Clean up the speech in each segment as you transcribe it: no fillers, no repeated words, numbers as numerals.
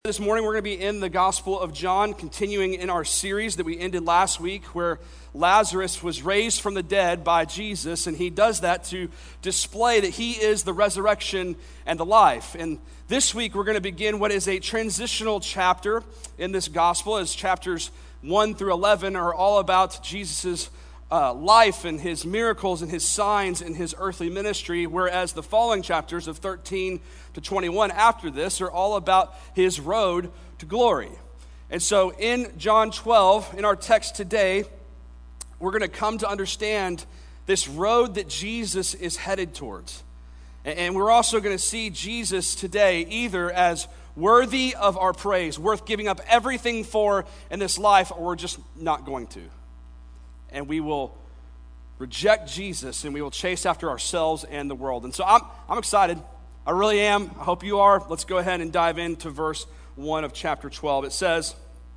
This morning we're going to be in the Gospel of John, continuing in our series that we ended last week where Lazarus was raised from the dead by Jesus, and he does that to display that he is the resurrection and the life. And this week we're going to begin what is a transitional chapter in this Gospel, as chapters 1 through 11 are all about Jesus' life and his miracles and his signs in his earthly ministry, whereas the following chapters of 13 to 21 after this are all about his road to glory. And so in John 12, in our text today, we're going to come to understand this road that Jesus is headed towards. And we're also going to see Jesus today either as worthy of our praise, worth giving up everything for in this life, or we're just not going to. And we will reject Jesus and we will chase after ourselves and the world. And so I'm excited. I really am. I hope you are. Let's go ahead and dive into verse 1 of chapter 12. It says,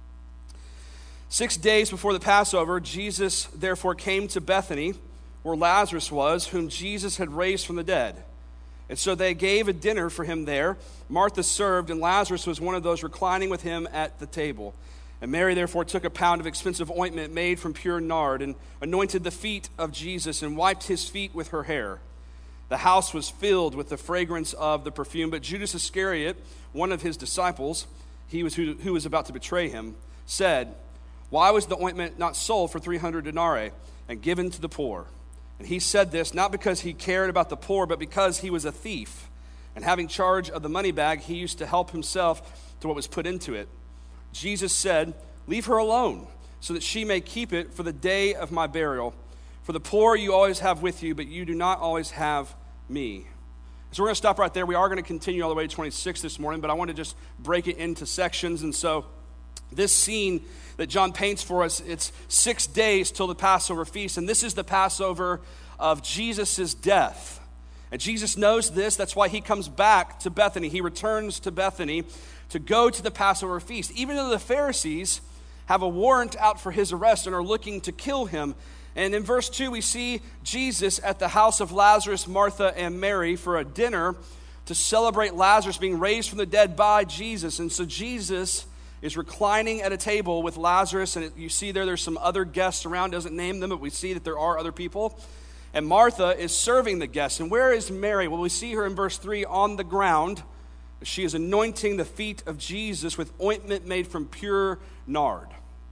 6 days before the Passover, Jesus therefore came to Bethany, where Lazarus was, whom Jesus had raised from the dead. And so they gave a dinner for him there. Martha served, and Lazarus was one of those reclining with him at the table. And Mary therefore took a pound of expensive ointment made from pure nard and anointed the feet of Jesus and wiped his feet with her hair. The house was filled with the fragrance of the perfume. But Judas Iscariot, one of his disciples, who was about to betray him, said, "Why was the ointment not sold for 300 denarii and given to the poor?" And he said this not because he cared about the poor, but because he was a thief. And having charge of the money bag, he used to help himself to what was put into it. Jesus said, "Leave her alone, so that she may keep it for the day of my burial. For the poor you always have with you, but you do not always have me." So we're going to stop right there. We are going to continue all the way to 26 this morning, but I want to just break it into sections. And so this scene that John paints for us, it's 6 days till the Passover feast, and this is the Passover of Jesus' death. And Jesus knows this. That's why he comes back to Bethany. He returns to Bethany to go to the Passover feast, even though the Pharisees have a warrant out for his arrest and are looking to kill him. And in verse 2, we see Jesus at the house of Lazarus, Martha, and Mary for a dinner to celebrate Lazarus being raised from the dead by Jesus. And so Jesus is reclining at a table with Lazarus, and you see there's some other guests around. Doesn't name them, but we see that there are other people. And Martha is serving the guests. And where is Mary? Well, we see her in verse 3 on the ground. She is anointing the feet of Jesus with ointment made from pure nard.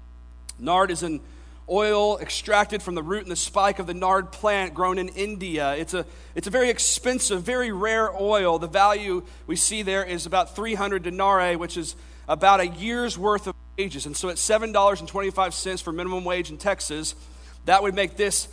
Nard is an oil extracted from the root and the spike of the nard plant grown in India. It's a very expensive, very rare oil. The value we see there is about 300 denarii, which is about a year's worth of wages. And so at $7.25 for minimum wage in Texas, that would make this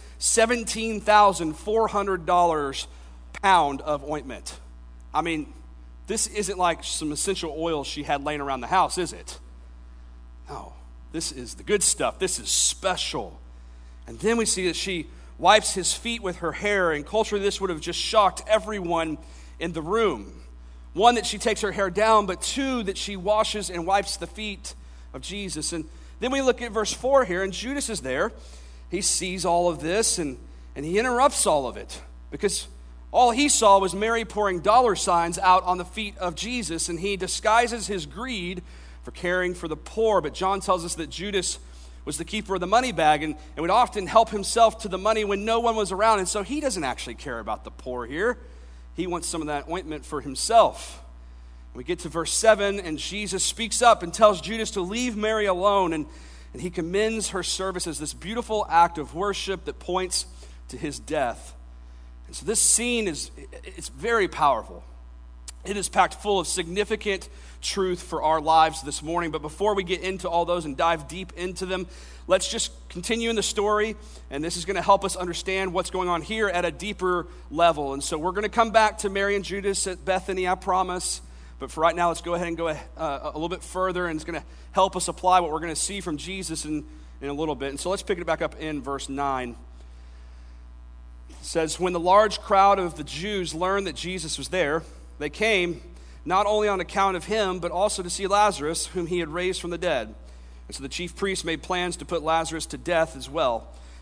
$17,400 pound of ointment. I mean, this isn't like some essential oil she had laying around the house, is it? No, this is the good stuff. This is special. And then we see that she wipes his feet with her hair, and culturally this would have just shocked everyone in the room. One, that she takes her hair down, but two, that she washes and wipes the feet of Jesus. And then we look at verse 4 here, and Judas is there. He sees all of this, and he interrupts all of it, because all he saw was Mary pouring dollar signs out on the feet of Jesus, and he disguises his greed for caring for the poor. But John tells us that Judas was the keeper of the money bag and would often help himself to the money when no one was around. And so he doesn't actually care about the poor here. He wants some of that ointment for himself. We get to verse 7, and Jesus speaks up and tells Judas to leave Mary alone, and he commends her service as this beautiful act of worship that points to his death. And so this scene it's very powerful. It is packed full of significant truth for our lives this morning. But before we get into all those and dive deep into them, let's just continue in the story. And this is going to help us understand what's going on here at a deeper level. And so we're going to come back to Mary and Judas at Bethany, I promise. But for right now, let's go ahead and go a little bit further. And it's going to help us apply what we're going to see from Jesus in a little bit. And so let's pick it back up in verse 9. It says, when the large crowd of the Jews learned that Jesus was there, they came not only on account of him, but also to see Lazarus, whom he had raised from the dead. And so the chief priests made plans to put Lazarus to death as well,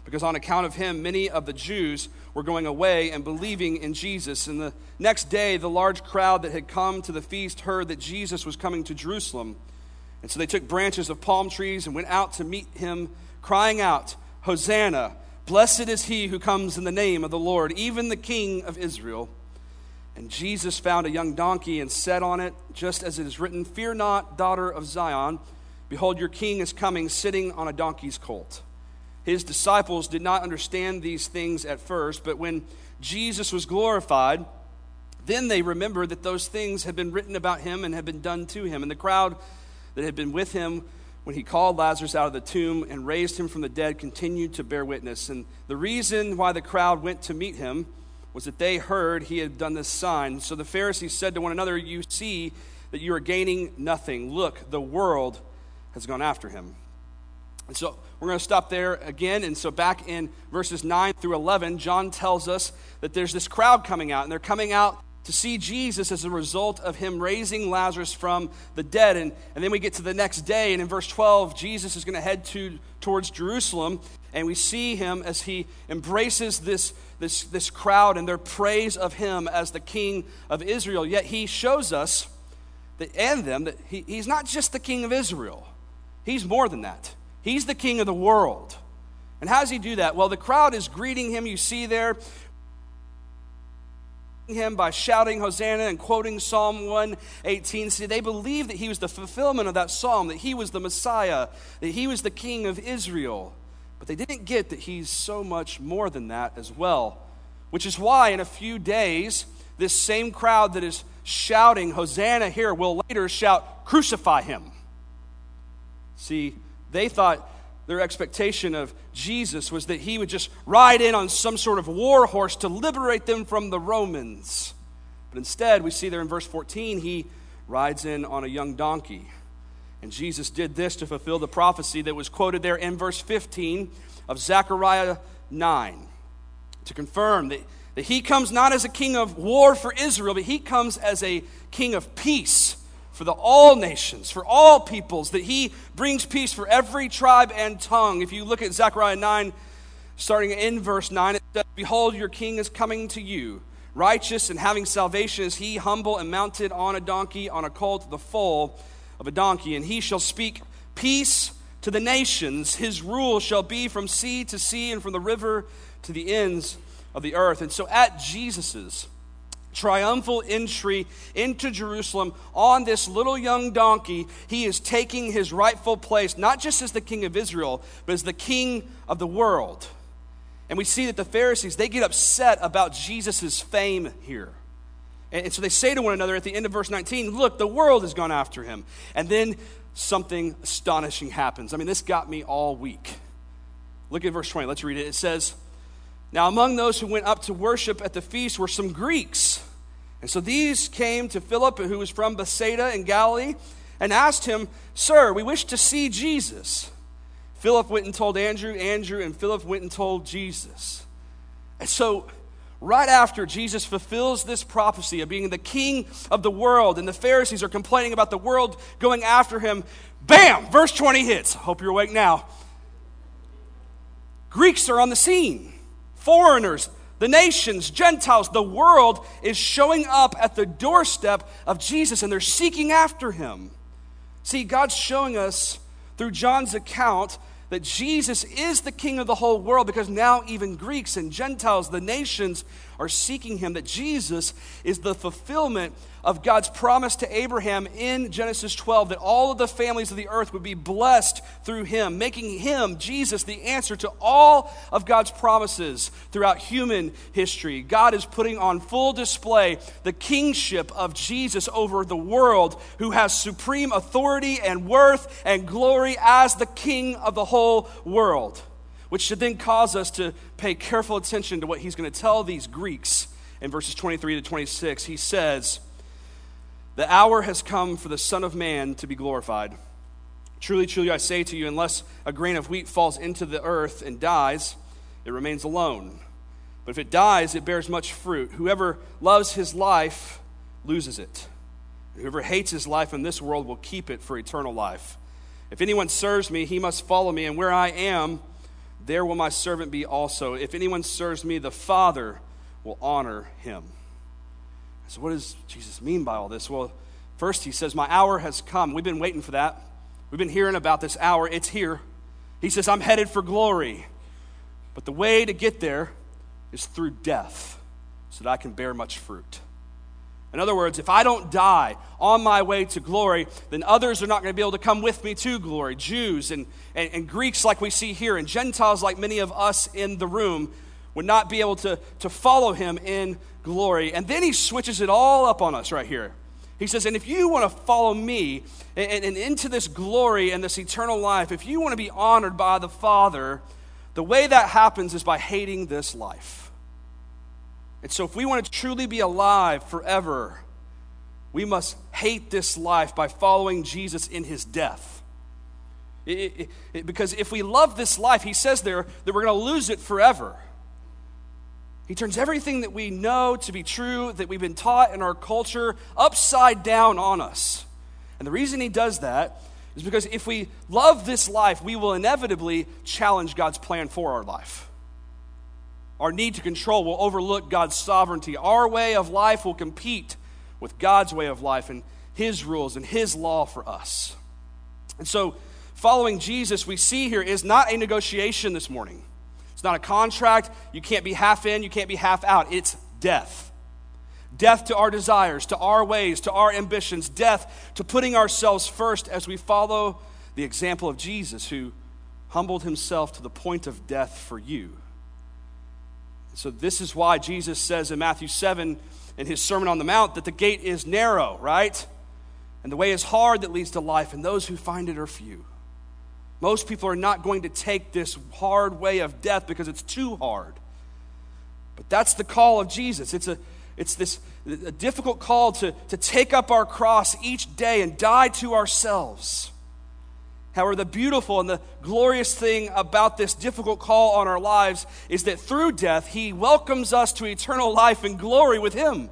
because on account of him, many of the Jews were going away and believing in Jesus. And the next day, the large crowd that had come to the feast heard that Jesus was coming to Jerusalem. And so they took branches of palm trees and went out to meet him, crying out, "Hosanna! Blessed is he who comes in the name of the Lord, even the King of Israel." And Jesus found a young donkey and sat on it, just as it is written, "Fear not, daughter of Zion. Behold, your king is coming, sitting on a donkey's colt." His disciples did not understand these things at first, but when Jesus was glorified, then they remembered that those things had been written about him and had been done to him. And the crowd that had been with him when he called Lazarus out of the tomb and raised him from the dead continued to bear witness. And the reason why the crowd went to meet him was that they heard he had done this sign. So the Pharisees said to one another, "You see that you are gaining nothing. Look, the world has gone after him." And so we're going to stop there again. And so back in verses 9 through 11, John tells us that there's this crowd coming out, and they're coming out to see Jesus as a result of him raising Lazarus from the dead. And then we get to the next day, and in verse 12, Jesus is going to head towards Jerusalem, and we see him as he embraces this crowd and their praise of him as the King of Israel. Yet he shows us that he's not just the King of Israel. He's more than that. He's the King of the world. And how does he do that? Well, the crowd is greeting him, you see there, him by shouting Hosanna and quoting Psalm 118. See, they believed that he was the fulfillment of that psalm, that he was the Messiah, that he was the King of Israel. But they didn't get that he's so much more than that as well. Which is why in a few days, this same crowd that is shouting Hosanna here will later shout, "Crucify him." See, they thought their expectation of Jesus was that he would just ride in on some sort of war horse to liberate them from the Romans. But instead, we see there in verse 14, he rides in on a young donkey. And Jesus did this to fulfill the prophecy that was quoted there in verse 15 of Zechariah 9, to confirm that he comes not as a king of war for Israel, but he comes as a king of peace for all nations, for all peoples, that he brings peace for every tribe and tongue. If you look at Zechariah 9, starting in verse 9, it says, "Behold, your king is coming to you, righteous and having salvation is he, humble and mounted on a donkey, on a colt, the foal of a donkey. And he shall speak peace to the nations. His rule shall be from sea to sea and from the river to the ends of the earth." And so at Jesus's triumphal entry into Jerusalem on this little young donkey, he is taking his rightful place, not just as the King of Israel, but as the King of the world. And we see that the Pharisees, they get upset about Jesus' fame here. And so they say to one another at the end of verse 19, "Look, the world has gone after him." And then something astonishing happens. I mean, this got me all week. Look at verse 20. Let's read it. It says, "Now among those who went up to worship at the feast were some Greeks. And so these came to Philip, who was from Bethsaida in Galilee, and asked him, 'Sir, we wish to see Jesus.' Philip went and told Andrew, and Philip went and told Jesus." And so right after Jesus fulfills this prophecy of being the King of the world, and the Pharisees are complaining about the world going after him, bam, verse 20 hits. I hope you're awake now. Greeks are on the scene. Foreigners, the nations, Gentiles, the world is showing up at the doorstep of Jesus, and they're seeking after him. See, God's showing us through John's account that Jesus is the King of the whole world, because now even Greeks and Gentiles, the nations, are seeking him, that Jesus is the fulfillment of God's promise to Abraham in Genesis 12, that all of the families of the earth would be blessed through him, making him, Jesus, the answer to all of God's promises throughout human history. God is putting on full display the kingship of Jesus over the world, who has supreme authority and worth and glory as the King of the whole world, which should then cause us to pay careful attention to what he's going to tell these Greeks in verses 23 to 26. He says, "The hour has come for the Son of Man to be glorified. Truly, truly, I say to you, unless a grain of wheat falls into the earth and dies, it remains alone. But if it dies, it bears much fruit. Whoever loves his life loses it. And whoever hates his life in this world will keep it for eternal life. If anyone serves me, he must follow me, and where I am, there will my servant be also. If anyone serves me, the Father will honor him. So what does Jesus mean by all this? Well, first he says, my hour has come. We've been waiting for that. We've been hearing about this hour. It's here. He says, I'm headed for glory. But the way to get there is through death, so that I can bear much fruit. In other words, if I don't die on my way to glory, then others are not going to be able to come with me to glory. Jews and Greeks like we see here, and Gentiles like many of us in the room would not be able to follow him in glory. And then he switches it all up on us right here. He says, and if you want to follow me and into this glory and this eternal life, if you want to be honored by the Father, the way that happens is by hating this life. And so if we want to truly be alive forever, we must hate this life by following Jesus in his death. Because if we love this life, he says there that we're going to lose it forever. He turns everything that we know to be true, that we've been taught in our culture, upside down on us. And the reason he does that is because if we love this life, we will inevitably challenge God's plan for our life. Our need to control will overlook God's sovereignty. Our way of life will compete with God's way of life and his rules and his law for us. And so following Jesus, we see here, is not a negotiation this morning. It's not a contract. You can't be half in, you can't be half out. It's death. Death to our desires, to our ways, to our ambitions. Death to putting ourselves first as we follow the example of Jesus, who humbled himself to the point of death for you. So this is why Jesus says in Matthew 7 in his Sermon on the Mount that the gate is narrow, right? And the way is hard that leads to life, and those who find it are few. Most people are not going to take this hard way of death because it's too hard. But that's the call of Jesus. It's a difficult call to take up our cross each day and die to ourselves. However, the beautiful and the glorious thing about this difficult call on our lives is that through death, he welcomes us to eternal life and glory with him.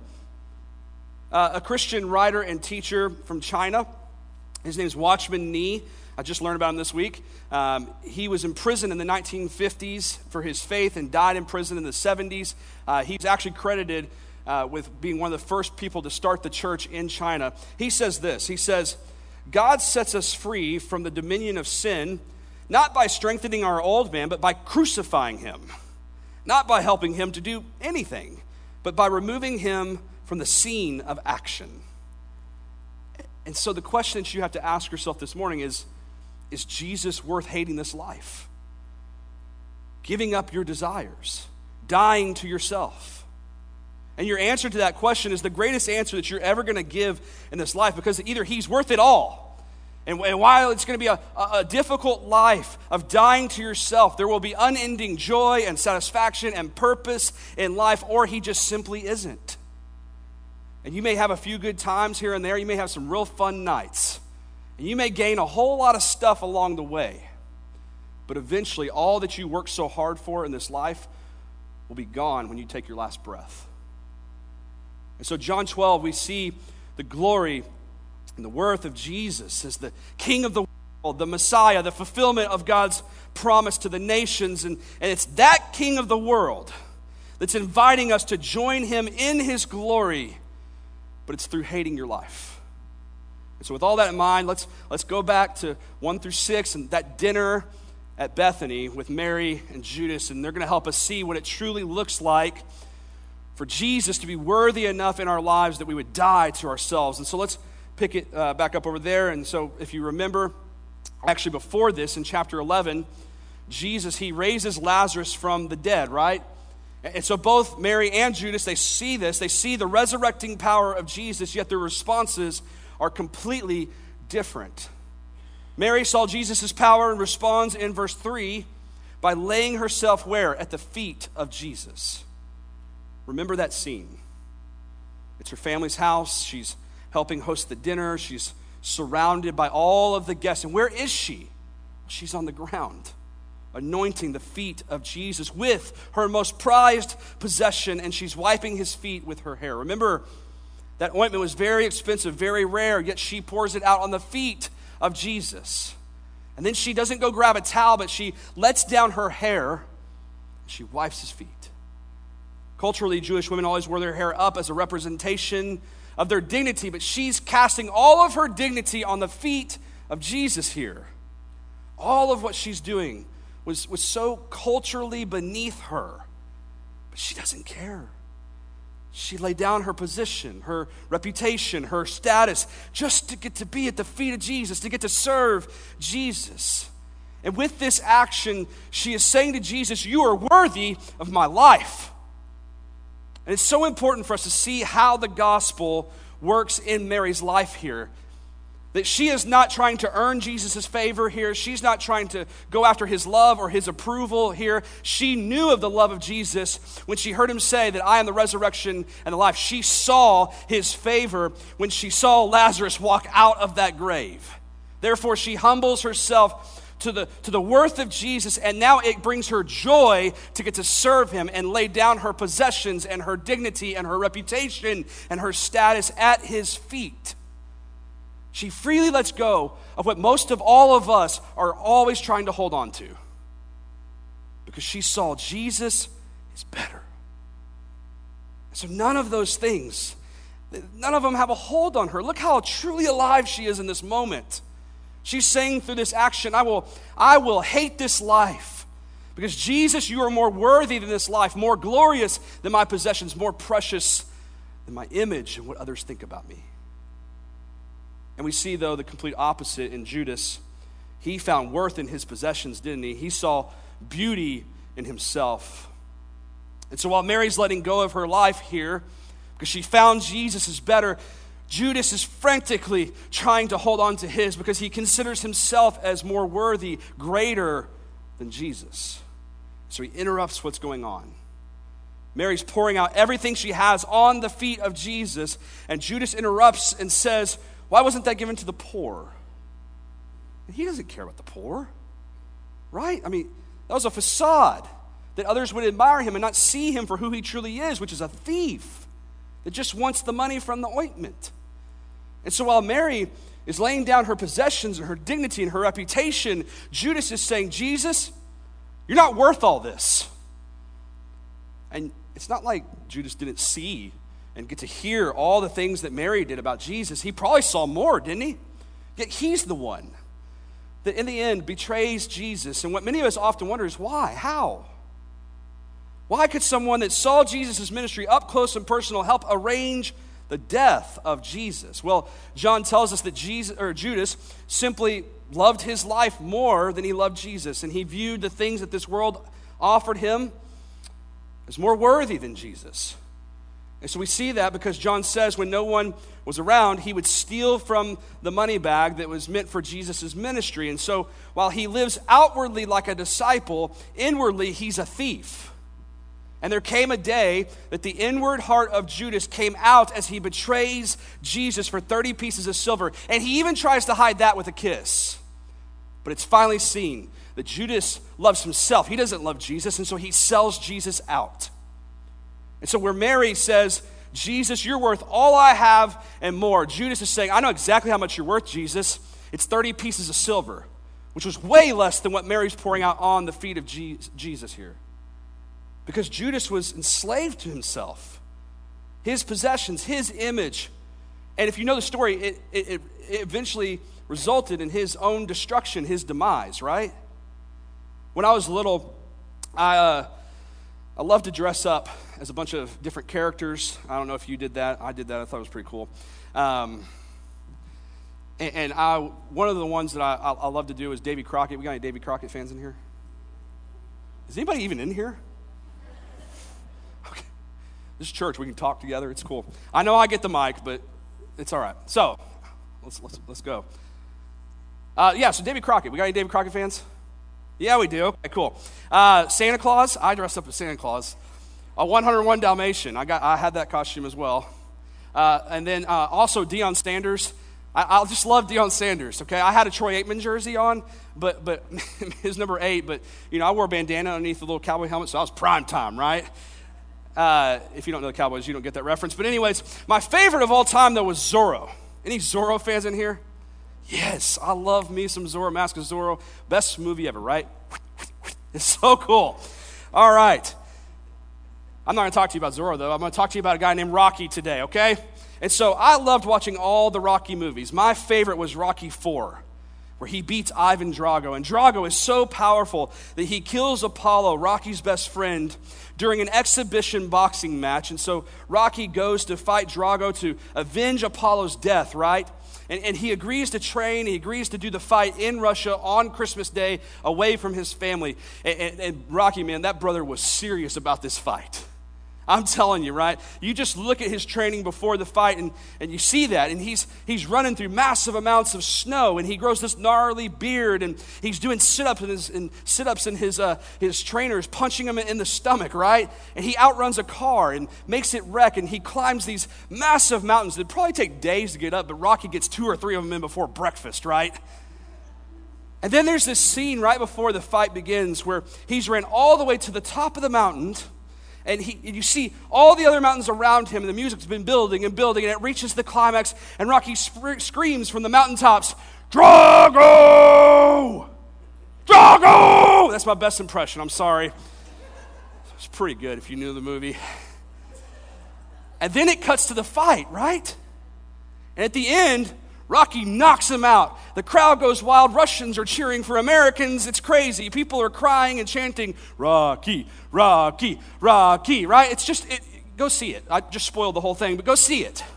A Christian writer and teacher from China, his name is Watchman Nee. I just learned about him this week. He was in prison in the 1950s for his faith and died in prison in the 70s. He's actually credited with being one of the first people to start the church in China. He says this, he says, God sets us free from the dominion of sin, not by strengthening our old man, but by crucifying him. Not by helping him to do anything, but by removing him from the scene of action. And so the question that you have to ask yourself this morning is Jesus worth hating this life? Giving up your desires, dying to yourself. And your answer to that question is the greatest answer that you're ever going to give in this life, because either he's worth it all, and while it's going to be a difficult life of dying to yourself, there will be unending joy and satisfaction and purpose in life, or he just simply isn't. And you may have a few good times here and there. You may have some real fun nights. And you may gain a whole lot of stuff along the way. But eventually, all that you worked so hard for in this life will be gone when you take your last breath. And so John 12, we see the glory and the worth of Jesus as the King of the world, the Messiah, the fulfillment of God's promise to the nations. And it's that King of the world that's inviting us to join him in his glory, but it's through hating your life. And so with all that in mind, let's go back to 1 through 6 and that dinner at Bethany with Mary and Judas, and they're going to help us see what it truly looks like for Jesus to be worthy enough in our lives that we would die to ourselves. And so let's pick it back up over there. And so if you remember, actually before this, in chapter 11, Jesus, he raises Lazarus from the dead, right? And so both Mary and Judas, they see this. They see the resurrecting power of Jesus, yet their responses are completely different. Mary saw Jesus' power and responds in verse 3 by laying herself where? At the feet of Jesus. Remember that scene. It's her family's house. She's helping host the dinner. She's surrounded by all of the guests. And where is she? She's on the ground, anointing the feet of Jesus with her most prized possession, and she's wiping his feet with her hair. Remember, that ointment was very expensive, very rare, yet she pours it out on the feet of Jesus. And then she doesn't go grab a towel, but she lets down her hair and she wipes his feet. Culturally, Jewish women always wore their hair up as a representation of their dignity, but she's casting all of her dignity on the feet of Jesus here. All of what she's doing was so culturally beneath her, but she doesn't care. She laid down her position, her reputation, her status, just to get to be at the feet of Jesus, to get to serve Jesus. And with this action, she is saying to Jesus, you are worthy of my life. And it's so important for us to see how the gospel works in Mary's life here. That she is not trying to earn Jesus' favor here. She's not trying to go after his love or his approval here. She knew of the love of Jesus when she heard him say that I am the resurrection and the life. She saw his favor when she saw Lazarus walk out of that grave. Therefore, she humbles herself to the worth of Jesus, and now it brings her joy to get to serve him and lay down her possessions and her dignity and her reputation and her status at his feet. She freely lets go of what most of all of us are always trying to hold on to, because she saw Jesus is better. So none of those things, none of them have a hold on her. Look how truly alive she is in this moment. She's saying through this action, I will hate this life because Jesus, you are more worthy than this life, more glorious than my possessions, more precious than my image and what others think about me. And we see, though, the complete opposite in Judas. He found worth in his possessions, didn't he? He saw beauty in himself. And so while Mary's letting go of her life here, because she found Jesus is better, Judas is frantically trying to hold on to his because he considers himself as more worthy, greater than Jesus. So he interrupts what's going on. Mary's pouring out everything she has on the feet of Jesus, and Judas interrupts and says, why wasn't that given to the poor? He doesn't care about the poor, right? I mean, that was a facade that others would admire him and not see him for who he truly is, which is a thief that just wants the money from the ointment. And so while Mary is laying down her possessions and her dignity and her reputation, Judas is saying, Jesus, you're not worth all this. And it's not like Judas didn't see and get to hear all the things that Mary did about Jesus. He probably saw more, didn't he? Yet he's the one that in the end betrays Jesus. And what many of us often wonder is why? How? Why could someone that saw Jesus' ministry up close and personal help arrange the death of Jesus? Well, John tells us that Judas simply loved his life more than he loved Jesus, and he viewed the things that this world offered him as more worthy than Jesus. And so we see that because John says when no one was around, he would steal from the money bag that was meant for Jesus' ministry. And so while he lives outwardly like a disciple, inwardly he's a thief. And there came a day that the inward heart of Judas came out as he betrays Jesus for 30 pieces of silver. And he even tries to hide that with a kiss. But it's finally seen that Judas loves himself. He doesn't love Jesus, and so he sells Jesus out. And so where Mary says, Jesus, you're worth all I have and more, Judas is saying, I know exactly how much you're worth, Jesus. It's 30 pieces of silver, which was way less than what Mary's pouring out on the feet of Jesus here. Because Judas was enslaved to himself, his possessions, his image. And if you know the story, it eventually resulted in his own destruction, his demise, right? When I was little, I loved to dress up as a bunch of different characters. I don't know if you did that. I did that. I thought it was pretty cool. One of the ones that I love to do is Davy Crockett. We got any Davy Crockett fans in here? Is anybody even in here? This church, we can talk together. It's cool. I know I get the mic, but it's all right. So, let's go. So Davy Crockett. We got any Davy Crockett fans? Yeah, we do. Okay, cool. Santa Claus. I dressed up as Santa Claus. 101 Dalmatian. I had that costume as well. And then also Deion Sanders. I just love Deion Sanders. Okay, I had a Troy Aikman jersey on, but his number 8. But I wore a bandana underneath the little cowboy helmet, so I was prime time, right? If you don't know the Cowboys, you don't get that reference. But anyways, my favorite of all time, though, was Zorro. Any Zorro fans in here? Yes, I love me some Zorro, Mask of Zorro. Best movie ever, right? It's so cool. All right. I'm not going to talk to you about Zorro, though. I'm going to talk to you about a guy named Rocky today, okay? And so I loved watching all the Rocky movies. My favorite was Rocky IV, where he beats Ivan Drago. And Drago is so powerful that he kills Apollo, Rocky's best friend, during an exhibition boxing match. And so Rocky goes to fight Drago to avenge Apollo's death, right? And he agrees to train, he agrees to do the fight in Russia on Christmas Day away from his family. And Rocky, man, that brother was serious about this fight. I'm telling you, right? You just look at his training before the fight and you see that. And he's running through massive amounts of snow, and he grows this gnarly beard, and he's doing sit-ups and his trainers punching him in the stomach, right? And he outruns a car and makes it wreck, and he climbs these massive mountains that probably take days to get up, but Rocky gets 2 or 3 of them in before breakfast, right? And then there's this scene right before the fight begins where he's ran all the way to the top of the mountain. And you see all the other mountains around him, and the music's been building and building, and it reaches the climax, and Rocky screams from the mountaintops, Drago! Drago! That's my best impression, I'm sorry. It's pretty good if you knew the movie. And then it cuts to the fight, right? And at the end, Rocky knocks him out. The crowd goes wild. Russians are cheering for Americans. It's crazy. People are crying and chanting, Rocky, Rocky, Rocky, right? Go see it. I just spoiled the whole thing, but go see it.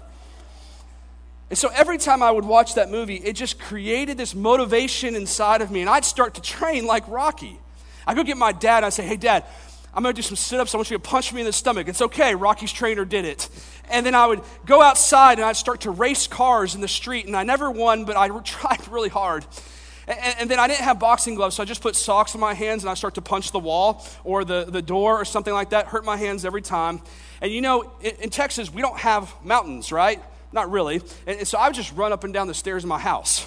And so every time I would watch that movie, it just created this motivation inside of me, and I'd start to train like Rocky. I'd go get my dad, and I'd say, hey, Dad, I'm going to do some sit-ups. I want you to punch me in the stomach. It's okay. Rocky's trainer did it. And then I would go outside and I'd start to race cars in the street. And I never won, but I tried really hard. And then I didn't have boxing gloves, so I just put socks on my hands and I start to punch the wall or the door or something like that. Hurt my hands every time. And you know, in Texas, we don't have mountains, right? Not really. And so I would just run up and down the stairs of my house.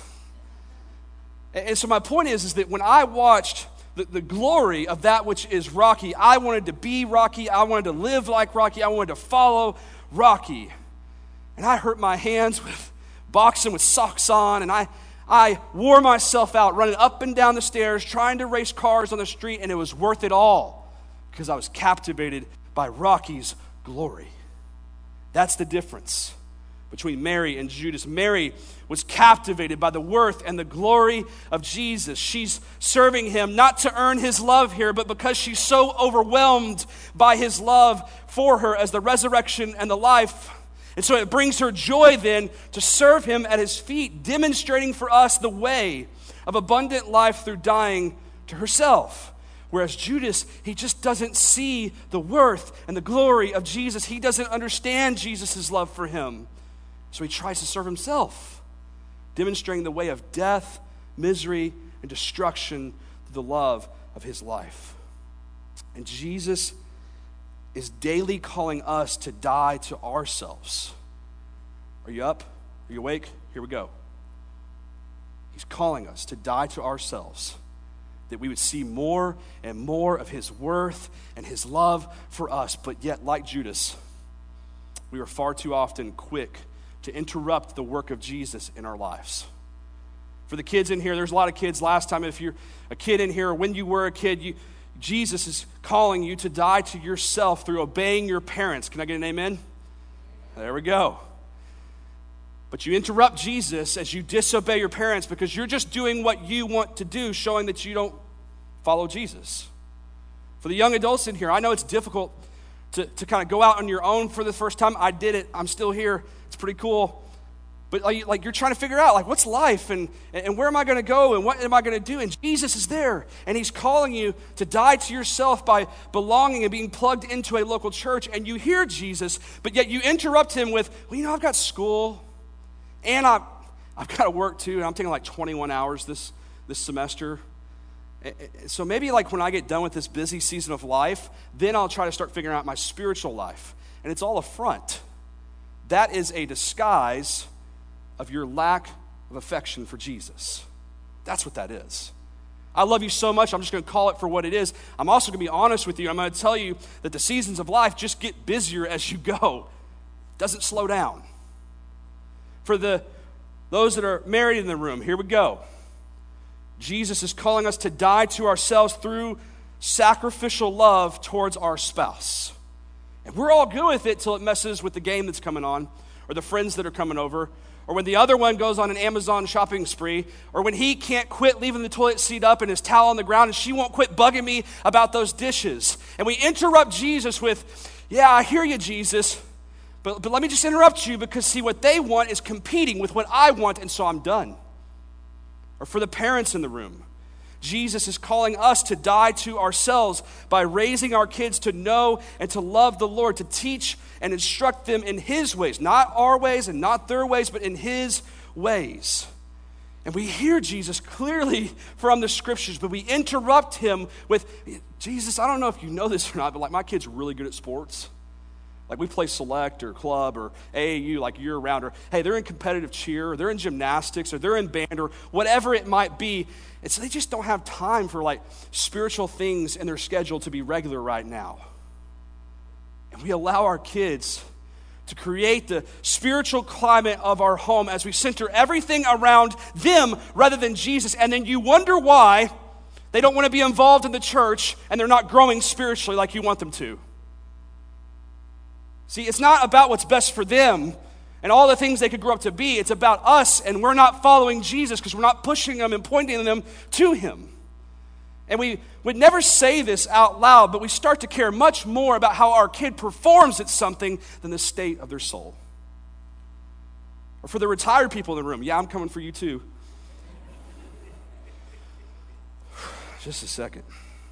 And so my point is that when I watched the glory of that which is Rocky, I wanted to be Rocky. I wanted to live like Rocky. I wanted to follow Rocky. And I hurt my hands with boxing with socks on, and I wore myself out running up and down the stairs, trying to race cars on the street, and it was worth it all because I was captivated by Rocky's glory. That's the difference between Mary and Judas. Mary was captivated by the worth and the glory of Jesus. She's serving him not to earn his love here, but because she's so overwhelmed by his love for her as the resurrection and the life. And so it brings her joy then to serve him at his feet, demonstrating for us the way of abundant life through dying to herself. Whereas Judas, he just doesn't see the worth and the glory of Jesus. He doesn't understand Jesus' love for him. So he tries to serve himself, demonstrating the way of death, misery, and destruction through the love of his life. And Jesus is daily calling us to die to ourselves. Are you up? Are you awake? Here we go. He's calling us to die to ourselves, that we would see more and more of his worth and his love for us. But yet, like Judas, we are far too often quick to interrupt the work of Jesus in our lives. For the kids in here, there's a lot of kids last time. If you're a kid in here, or when you were a kid, Jesus is calling you to die to yourself through obeying your parents. Can I get an amen? There we go. But you interrupt Jesus as you disobey your parents because you're just doing what you want to do, showing that you don't follow Jesus. For the young adults in here, I know it's difficult to kind of go out on your own for the first time. I did it. I'm still here. It's pretty cool. But like you're trying to figure out, like, what's life and where am I going to go and what am I going to do? And Jesus is there, and he's calling you to die to yourself by belonging and being plugged into a local church. And you hear Jesus, but yet you interrupt him with, well, I've got school, and I've got to work too, and I'm taking like 21 hours this semester. So maybe like when I get done with this busy season of life, then I'll try to start figuring out my spiritual life. And it's all a front. That is a disguise of your lack of affection for Jesus. That's what that is. I love you so much, I'm just going to call it for what it is. I'm also going to be honest with you. I'm going to tell you that the seasons of life just get busier as you go. It doesn't slow down. For the Those that are married in the room, here we go. Jesus is calling us to die to ourselves through sacrificial love towards our spouse. And we're all good with it till it messes with the game that's coming on, or the friends that are coming over, or when the other one goes on an Amazon shopping spree, or when he can't quit leaving the toilet seat up and his towel on the ground, and she won't quit bugging me about those dishes. And we interrupt Jesus with, yeah, I hear you, Jesus, but let me just interrupt you because, see, what they want is competing with what I want, and so I'm done. Or for the parents in the room, Jesus is calling us to die to ourselves by raising our kids to know and to love the Lord, to teach and instruct them in His ways, not our ways and not their ways, but in His ways. And we hear Jesus clearly from the scriptures, but we interrupt Him with, Jesus, I don't know if you know this or not, but like my kid's really good at sports. Like we play select or club or AAU like year round, or hey, they're in competitive cheer, or they're in gymnastics, or they're in band, or whatever it might be. And so they just don't have time for like spiritual things in their schedule to be regular right now. And we allow our kids to create the spiritual climate of our home as we center everything around them rather than Jesus. And then you wonder why they don't want to be involved in the church and they're not growing spiritually like you want them to. See, it's not about what's best for them and all the things they could grow up to be. It's about us, and we're not following Jesus because we're not pushing them and pointing them to Him. And we would never say this out loud, but we start to care much more about how our kid performs at something than the state of their soul. Or for the retired people in the room, yeah, I'm coming for you too. Just a second.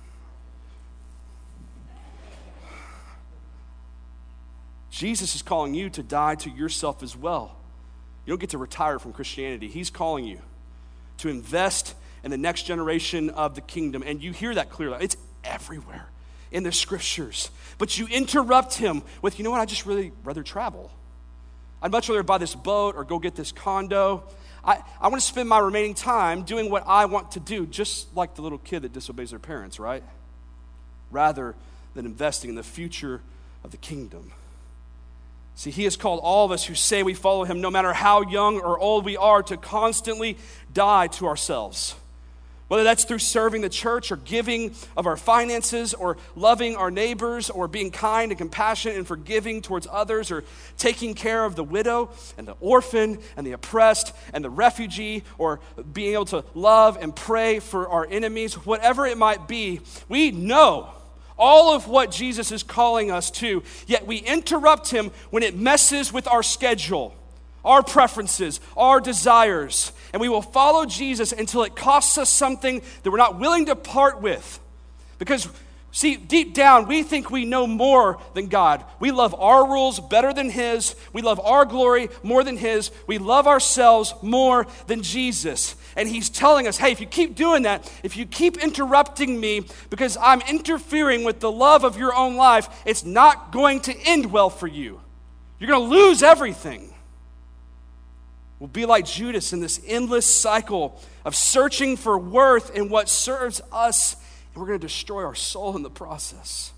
Jesus is calling you to die to yourself as well. You don't get to retire from Christianity. He's calling you to invest in the next generation of the kingdom. And you hear that clearly. It's everywhere in the scriptures. But you interrupt Him with, you know what, I'd just really rather travel. I'd much rather buy this boat or go get this condo. I want to spend my remaining time doing what I want to do, just like the little kid that disobeys their parents, right? Rather than investing in the future of the kingdom. See, He has called all of us who say we follow Him, no matter how young or old we are, to constantly die to ourselves. Whether that's through serving the church or giving of our finances or loving our neighbors or being kind and compassionate and forgiving towards others or taking care of the widow and the orphan and the oppressed and the refugee or being able to love and pray for our enemies, whatever it might be, we know all of what Jesus is calling us to, yet we interrupt Him when it messes with our schedule, our preferences, our desires, and we will follow Jesus until it costs us something that we're not willing to part with. Because, see, deep down, we think we know more than God. We love our rules better than His. We love our glory more than His. We love ourselves more than Jesus. And He's telling us, hey, if you keep doing that, if you keep interrupting me because I'm interfering with the love of your own life, it's not going to end well for you. You're going to lose everything. We'll be like Judas in this endless cycle of searching for worth in what serves us, and we're going to destroy our soul in the process.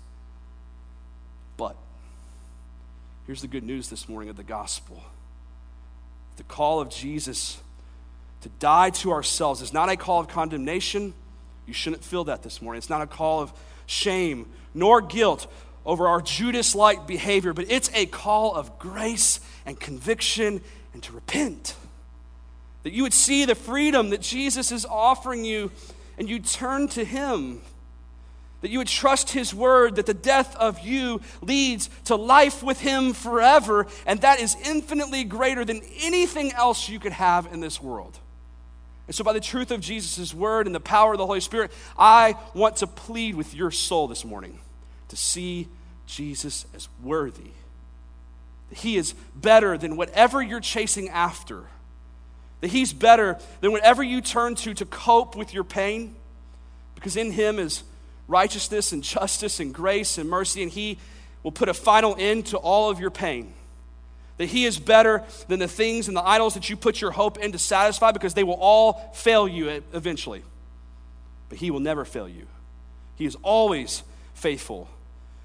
But here's the good news this morning of the gospel. The call of Jesus to die to ourselves is not a call of condemnation. You shouldn't feel that this morning. It's not a call of shame nor guilt over our Judas-like behavior, but it's a call of grace and conviction and to repent. That you would see the freedom that Jesus is offering you and you turn to Him. That you would trust His word, that the death of you leads to life with Him forever, and that is infinitely greater than anything else you could have in this world. And so by the truth of Jesus' word and the power of the Holy Spirit, I want to plead with your soul this morning to see Jesus as worthy. That He is better than whatever you're chasing after. That He's better than whatever you turn to cope with your pain. Because in Him is righteousness and justice and grace and mercy, and He will put a final end to all of your pain. That He is better than the things and the idols that you put your hope in to satisfy, because they will all fail you eventually. But He will never fail you. He is always faithful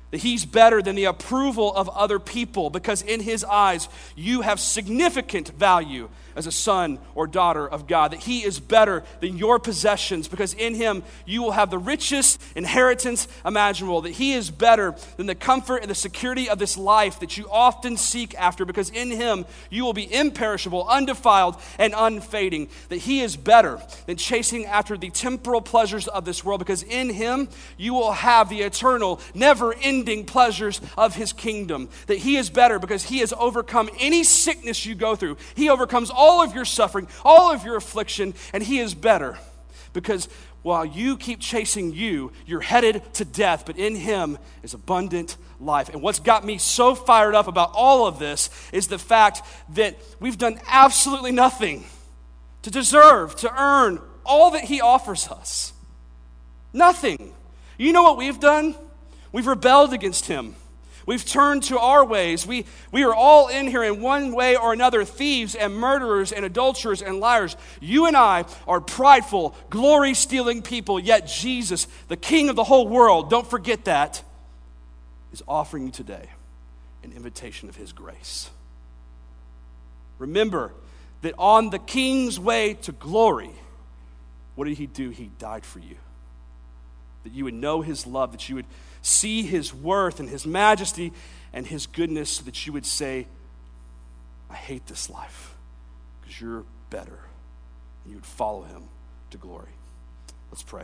That he's better than the approval of other people because in his eyes, you have significant value as a son or daughter of God. That he is better than your possessions because in him, you will have the richest inheritance imaginable. That he is better than the comfort and the security of this life that you often seek after because in him, you will be imperishable, undefiled, and unfading. That he is better than chasing after the temporal pleasures of this world because in him, you will have the eternal, never-ending pleasures of his kingdom. That he is better because he has overcome any sickness you go through. He overcomes all of your suffering, all of your affliction, and he is better because while you keep chasing you're headed to death, but in him is abundant life. And what's got me so fired up about all of this is the fact that we've done absolutely nothing to deserve, to earn all that he offers us. Nothing. You know what we've done? We've rebelled against him. We've turned to our ways. We are all in here in one way or another, thieves and murderers and adulterers and liars. You and I are prideful, glory-stealing people, yet Jesus, the King of the whole world, don't forget that, is offering you today an invitation of his grace. Remember that on the King's way to glory, what did he do? He died for you. That you would know his love, that you would see his worth and his majesty and his goodness so that you would say, I hate this life because you're better. And you would follow him to glory. Let's pray.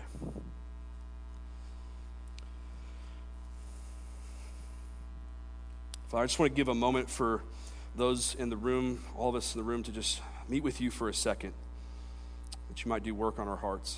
Father, I just want to give a moment for those in the room, all of us in the room, to just meet with you for a second, that you might do work on our hearts.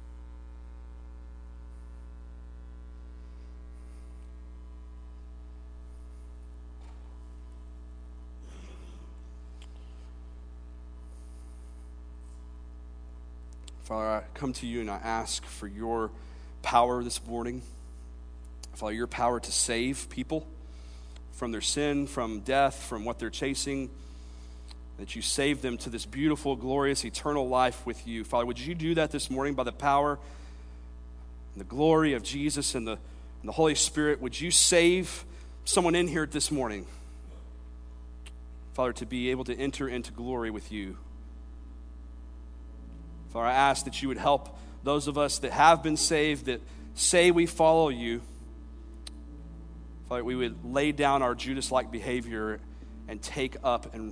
Father, I come to you and I ask for your power this morning. Father, your power to save people from their sin, from death, from what they're chasing, that you save them to this beautiful, glorious, eternal life with you. Father, would you do that this morning by the power and the glory of Jesus and the Holy Spirit? Would you save someone in here this morning, Father, to be able to enter into glory with you? Father, I ask that you would help those of us that have been saved, that say we follow you. Father, we would lay down our Judas-like behavior and take up and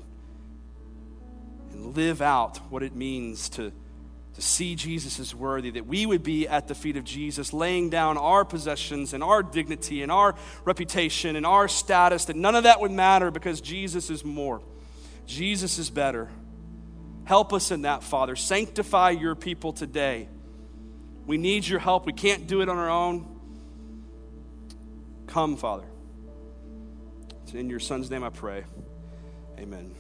live out what it means to see Jesus as worthy, that we would be at the feet of Jesus, laying down our possessions and our dignity and our reputation and our status, that none of that would matter because Jesus is more. Jesus is better. Help us in that, Father. Sanctify your people today. We need your help. We can't do it on our own. Come, Father. It's in your Son's name I pray. Amen.